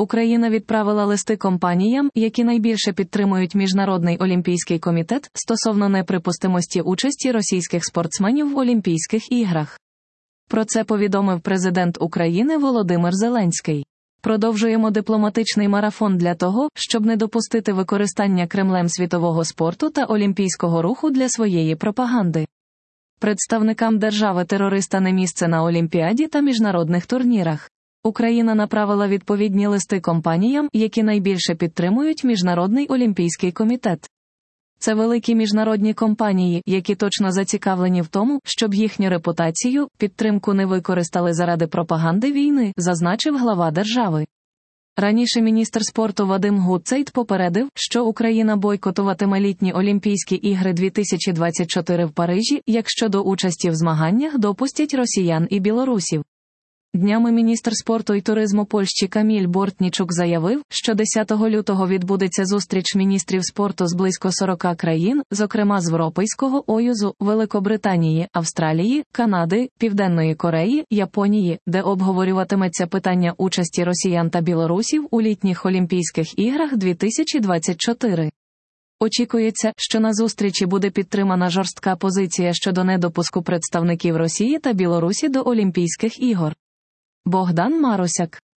Україна відправила листи компаніям, які найбільше підтримують Міжнародний олімпійський комітет, стосовно неприпустимості участі російських спортсменів в Олімпійських іграх. Про це повідомив президент України Володимир Зеленський. Продовжуємо дипломатичний марафон для того, щоб не допустити використання Кремлем світового спорту та олімпійського руху для своєї пропаганди. Представникам держави-терориста не місце на Олімпіаді та міжнародних турнірах. Україна направила відповідні листи компаніям, які найбільше підтримують Міжнародний олімпійський комітет. Це великі міжнародні компанії, які точно зацікавлені в тому, щоб їхню репутацію, підтримку не використали заради пропаганди війни, зазначив глава держави. Раніше міністр спорту Вадим Гутцайт попередив, що Україна бойкотуватиме літні Олімпійські ігри 2024 в Парижі, якщо до участі в змаганнях допустять росіян і білорусів. Днями міністр спорту і туризму Польщі Каміль Бортнічук заявив, що 10 лютого відбудеться зустріч міністрів спорту з близько 40 країн, зокрема з Європейського Союзу, Великобританії, Австралії, Канади, Південної Кореї, Японії, де обговорюватиметься питання участі росіян та білорусів у літніх Олімпійських іграх 2024. Очікується, що на зустрічі буде підтримана жорстка позиція щодо недопуску представників Росії та Білорусі до Олімпійських ігор. Богдан Маросяк